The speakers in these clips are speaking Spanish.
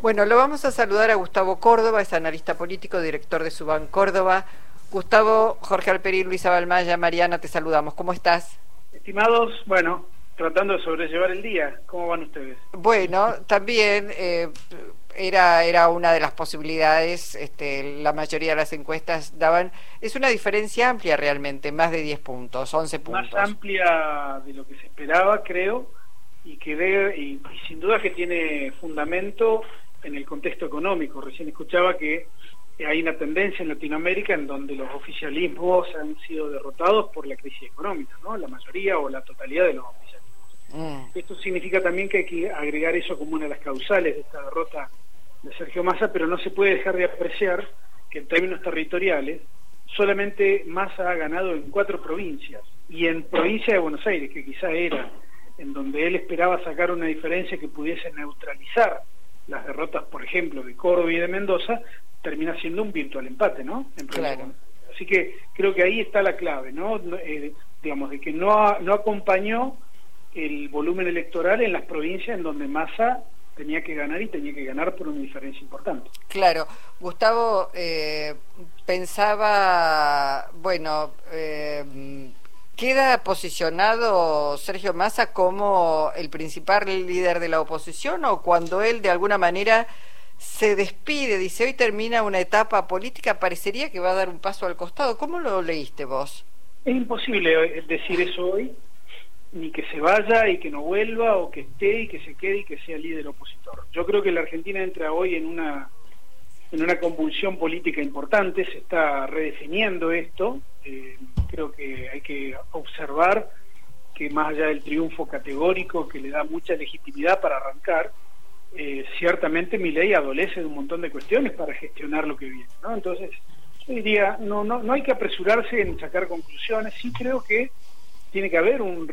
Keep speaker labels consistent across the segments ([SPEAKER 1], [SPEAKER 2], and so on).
[SPEAKER 1] Bueno, lo vamos a saludar a Gustavo Córdoba, es analista político, director de Suban Córdoba. Gustavo, Jorge Alperín, Luisa Balmaya, Mariana, te saludamos. ¿Cómo estás?
[SPEAKER 2] Estimados, bueno, tratando de sobrellevar el día. ¿Cómo van ustedes?
[SPEAKER 1] Bueno, también era una de las posibilidades, la mayoría de las encuestas daban, es una diferencia amplia realmente, más de 10 puntos, 11 puntos.
[SPEAKER 2] Más amplia de lo que se esperaba, creo, y sin duda que tiene fundamento en el contexto económico. Recién escuchaba que hay una tendencia en Latinoamérica en donde los oficialismos han sido derrotados por la crisis económica, ¿no? La mayoría o la totalidad de los oficialismos. Esto significa también que hay que agregar eso como una de las causales de esta derrota de Sergio Massa, pero no se puede dejar de apreciar que en términos territoriales solamente Massa ha ganado en 4 provincias, y en provincia de Buenos Aires, que quizá era en donde él esperaba sacar una diferencia que pudiese neutralizar las derrotas, por ejemplo, de Córdoba y de Mendoza, termina siendo un virtual empate, ¿no?
[SPEAKER 1] Claro.
[SPEAKER 2] Así que creo que ahí está la clave, ¿no? Digamos, de que no acompañó el volumen electoral en las provincias en donde Massa tenía que ganar, y tenía que ganar por una diferencia importante.
[SPEAKER 1] Claro. Gustavo, pensaba, bueno, ¿queda posicionado Sergio Massa como el principal líder de la oposición, o cuando él de alguna manera se despide, dice hoy termina una etapa política, parecería que va a dar un paso al costado? ¿Cómo lo leíste vos?
[SPEAKER 2] Es imposible decir eso hoy, ni que se vaya y que no vuelva, o que esté y que se quede y que sea líder opositor. Yo creo que la Argentina entra hoy en una convulsión política importante, se está redefiniendo esto. Creo que hay que observar que más allá del triunfo categórico que le da mucha legitimidad para arrancar, ciertamente Milei adolece de un montón de cuestiones para gestionar lo que viene, ¿no? Entonces, yo diría, no hay que apresurarse en sacar conclusiones. Sí creo que tiene que haber un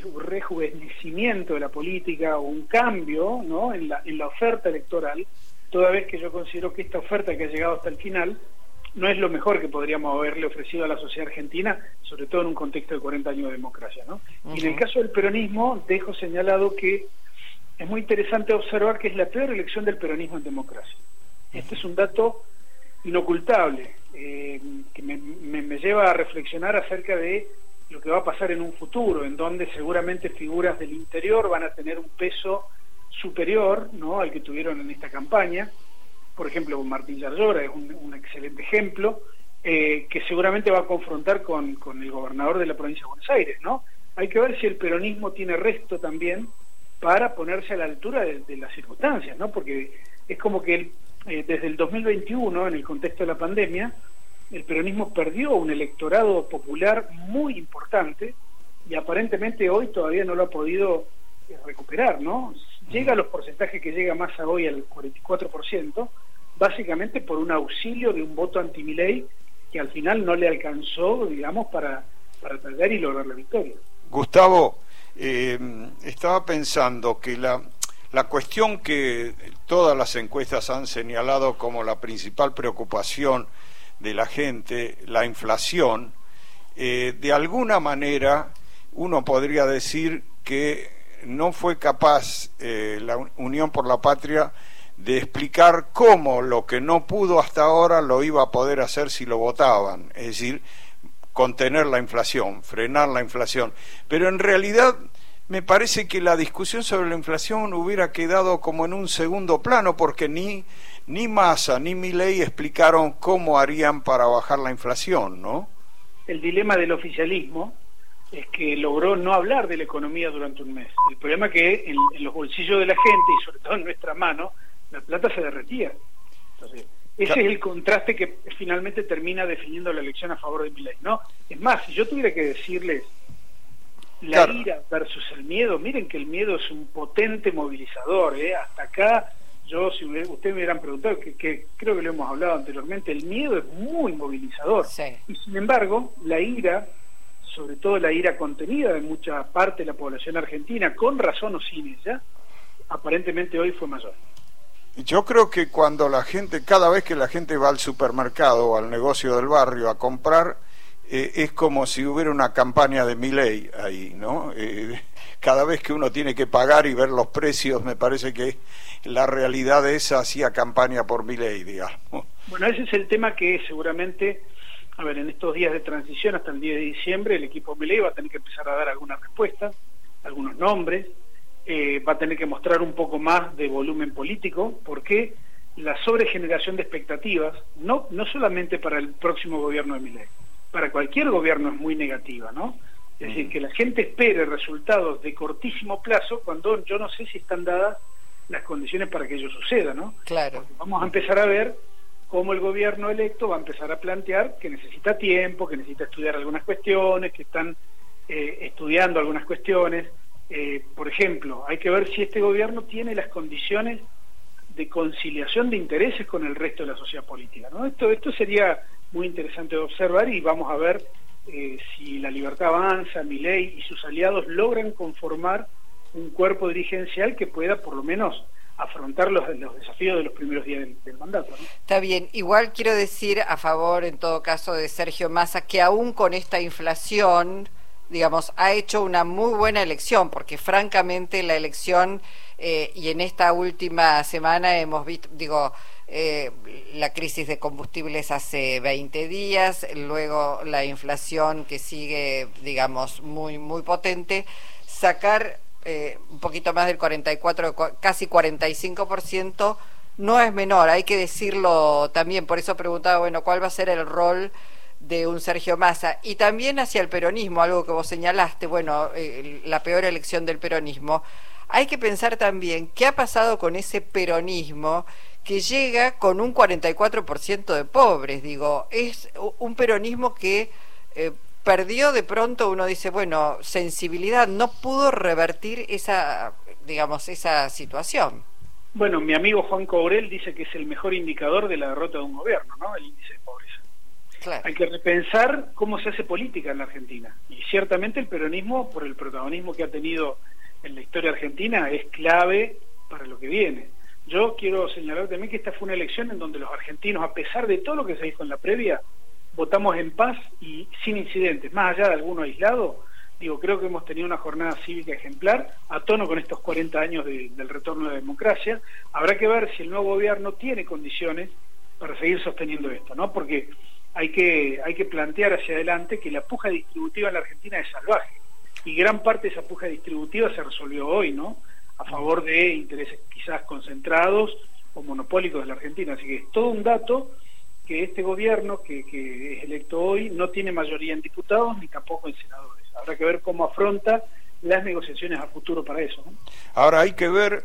[SPEAKER 2] rejuvenecimiento de la política, o un cambio, ¿no?, en la oferta electoral, toda vez que yo considero que esta oferta que ha llegado hasta el final no es lo mejor que podríamos haberle ofrecido a la sociedad argentina, sobre todo en un contexto de 40 años de democracia, ¿no? Y en el caso del peronismo, dejo señalado que es muy interesante observar que es la peor elección del peronismo en democracia. Este es un dato inocultable, que me lleva a reflexionar acerca de lo que va a pasar en un futuro, en donde seguramente figuras del interior van a tener un peso superior, ¿no?, al que tuvieron en esta campaña. Por ejemplo, Martín Yarlora es un excelente ejemplo, que seguramente va a confrontar con el gobernador de la provincia de Buenos Aires, ¿no? Hay que ver si el peronismo tiene resto también para ponerse a la altura de las circunstancias, ¿no? Porque es como que desde el 2021, en el contexto de la pandemia, el peronismo perdió un electorado popular muy importante, y aparentemente hoy todavía no lo ha podido recuperar, ¿no? Llega a los porcentajes que llega Massa hoy, al 44%, básicamente por un auxilio de un voto anti-Milei que al final no le alcanzó, digamos, para perder y lograr la victoria.
[SPEAKER 3] Gustavo, estaba pensando que la cuestión que todas las encuestas han señalado como la principal preocupación de la gente, la inflación, de alguna manera uno podría decir que no fue capaz la Unión por la Patria de explicar cómo lo que no pudo hasta ahora lo iba a poder hacer si lo votaban, es decir, contener la inflación, frenar la inflación. Pero en realidad me parece que la discusión sobre la inflación hubiera quedado como en un segundo plano, porque ni Massa ni Milei explicaron cómo harían para bajar la inflación, ¿no?
[SPEAKER 2] El dilema del oficialismo es que logró no hablar de la economía durante un mes. El problema es que en los bolsillos de la gente, y sobre todo en nuestra mano, la plata se derretía. Entonces, ese es el contraste que finalmente termina definiendo la elección a favor de Milei, ¿no? Es más, si yo tuviera que decirles la ira versus el miedo, miren que el miedo es un potente movilizador, hasta acá, si ustedes me hubieran preguntado, que creo que lo hemos hablado anteriormente, el miedo es muy movilizador.
[SPEAKER 1] Sí.
[SPEAKER 2] Y sin embargo, la ira, sobre todo la ira contenida de mucha parte de la población argentina, con razón o sin ella, aparentemente hoy fue mayor.
[SPEAKER 3] Yo creo que cuando cada vez que la gente va al supermercado o al negocio del barrio a comprar, es como si hubiera una campaña de Milei ahí, ¿no? cada vez que uno tiene que pagar y ver los precios, me parece que la realidad esa hacía campaña por Milei, digamos.
[SPEAKER 2] Bueno, ese es el tema que seguramente, a ver, en estos días de transición hasta el 10 de diciembre, el equipo Milei va a tener que empezar a dar algunas respuestas, algunos nombres, va a tener que mostrar un poco más de volumen político, porque la sobregeneración de expectativas, no solamente para el próximo gobierno de Milei, para cualquier gobierno es muy negativa, ¿no? Es decir, que la gente espere resultados de cortísimo plazo cuando yo no sé si están dadas las condiciones para que ello suceda, ¿no?
[SPEAKER 1] Claro.
[SPEAKER 2] Porque vamos a empezar a ver cómo el gobierno electo va a empezar a plantear que necesita tiempo, que necesita estudiar algunas cuestiones, que están estudiando algunas cuestiones. Por ejemplo, hay que ver si este gobierno tiene las condiciones de conciliación de intereses con el resto de la sociedad política, ¿no? Esto sería muy interesante de observar, y vamos a ver si La Libertad Avanza, Milei y sus aliados logran conformar un cuerpo dirigencial que pueda por lo menos afrontar los desafíos de los primeros días del mandato, ¿no?
[SPEAKER 1] Está bien, igual quiero decir a favor en todo caso de Sergio Massa que aún con esta inflación, digamos, ha hecho una muy buena elección, porque francamente la elección y en esta última semana hemos visto, la crisis de combustibles hace 20 días, luego la inflación que sigue, digamos, muy muy potente, sacar un poquito más del 44, casi 45%, no es menor, hay que decirlo también. Por eso preguntaba, bueno, ¿cuál va a ser el rol de un Sergio Massa? Y también hacia el peronismo, algo que vos señalaste, bueno, la peor elección del peronismo. Hay que pensar también qué ha pasado con ese peronismo que llega con un 44% de pobres. Digo, es un peronismo que perdió de pronto, uno dice, bueno, sensibilidad, no pudo revertir esa, digamos, esa situación.
[SPEAKER 2] Bueno, mi amigo Juan Cobrel dice que es el mejor indicador de la derrota de un gobierno, ¿no? El índice de pobreza. Claro. Hay que repensar cómo se hace política en la Argentina. Y ciertamente el peronismo, por el protagonismo que ha tenido en la historia argentina, es clave para lo que viene. Yo quiero señalar también que esta fue una elección en donde los argentinos, a pesar de todo lo que se dijo en la previa, votamos en paz y sin incidentes, más allá de alguno aislado. Creo que hemos tenido una jornada cívica ejemplar, a tono con estos 40 años del retorno de la democracia. Habrá que ver si el nuevo gobierno tiene condiciones para seguir sosteniendo esto, ¿no? Porque hay que plantear hacia adelante que la puja distributiva en la Argentina es salvaje, y gran parte de esa puja distributiva se resolvió hoy, ¿no? A favor de intereses quizás concentrados o monopólicos de la Argentina. Así que es todo un dato que este gobierno que es electo hoy no tiene mayoría en diputados ni tampoco en senadores. Habrá que ver cómo afronta las negociaciones a futuro para eso, ¿no?
[SPEAKER 3] Ahora hay que ver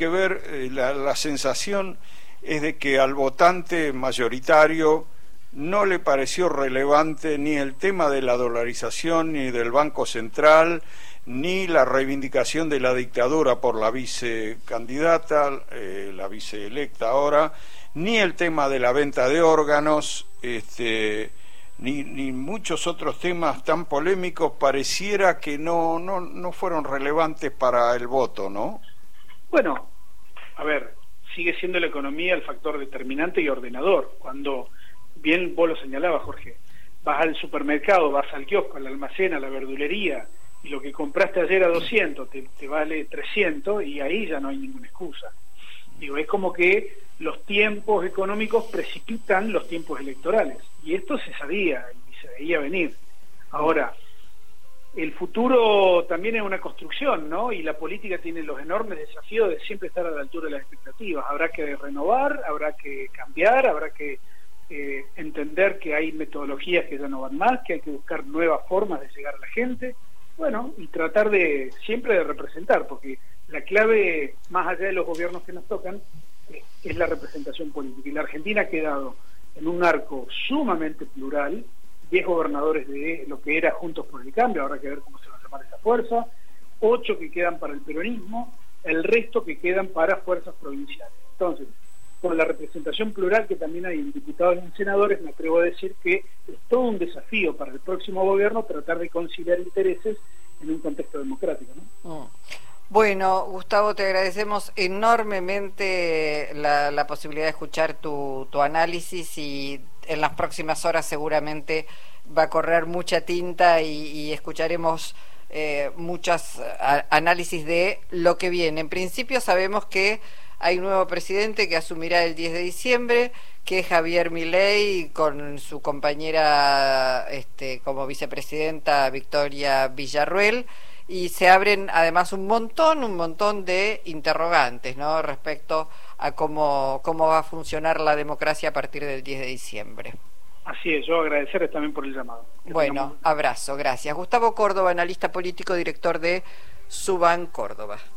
[SPEAKER 3] la sensación es de que al votante mayoritario no le pareció relevante ni el tema de la dolarización, ni del Banco Central, ni la reivindicación de la dictadura por la vicecandidata, la viceelecta ahora, ni el tema de la venta de órganos, ni muchos otros temas tan polémicos. Pareciera que no fueron relevantes para el voto, ¿no?
[SPEAKER 2] Bueno, a ver, sigue siendo la economía el factor determinante y ordenador. Cuando, bien vos lo señalabas, Jorge, vas al supermercado, vas al kiosco, al almacén, a la verdulería, y lo que compraste ayer a 200 te vale 300, y ahí ya no hay ninguna excusa. Es como que los tiempos económicos precipitan los tiempos electorales, y esto se sabía y se veía venir. Ahora, el futuro también es una construcción, ¿no? Y la política tiene los enormes desafíos de siempre estar a la altura de las expectativas. Habrá que renovar, habrá que cambiar, habrá que entender que hay metodologías que ya no van más, que hay que buscar nuevas formas de llegar a la gente, bueno, y tratar siempre de representar, porque la clave, más allá de los gobiernos que nos tocan, es la representación política. Y la Argentina ha quedado en un arco sumamente plural, 10 gobernadores de lo que era Juntos por el Cambio, habrá que ver cómo se va a llamar esa fuerza, 8 que quedan para el peronismo, el resto que quedan para fuerzas provinciales. Entonces, con la representación plural que también hay en diputados y en senadores, me atrevo a decir que es todo un desafío para el próximo gobierno tratar de conciliar intereses en un contexto democrático, ¿no?
[SPEAKER 1] Bueno, Gustavo, te agradecemos enormemente la posibilidad de escuchar tu análisis, y en las próximas horas seguramente va a correr mucha tinta y escucharemos muchas análisis de lo que viene. En principio sabemos que hay un nuevo presidente que asumirá el 10 de diciembre, que es Javier Milei, con su compañera como vicepresidenta Victoria Villarruel, y se abren además un montón de interrogantes, ¿no?, respecto a cómo va a funcionar la democracia a partir del 10 de diciembre.
[SPEAKER 2] Así es, yo agradecerles también por el llamado.
[SPEAKER 1] Bueno, abrazo, gracias. Gustavo Córdoba, analista político, director de Suban Córdoba.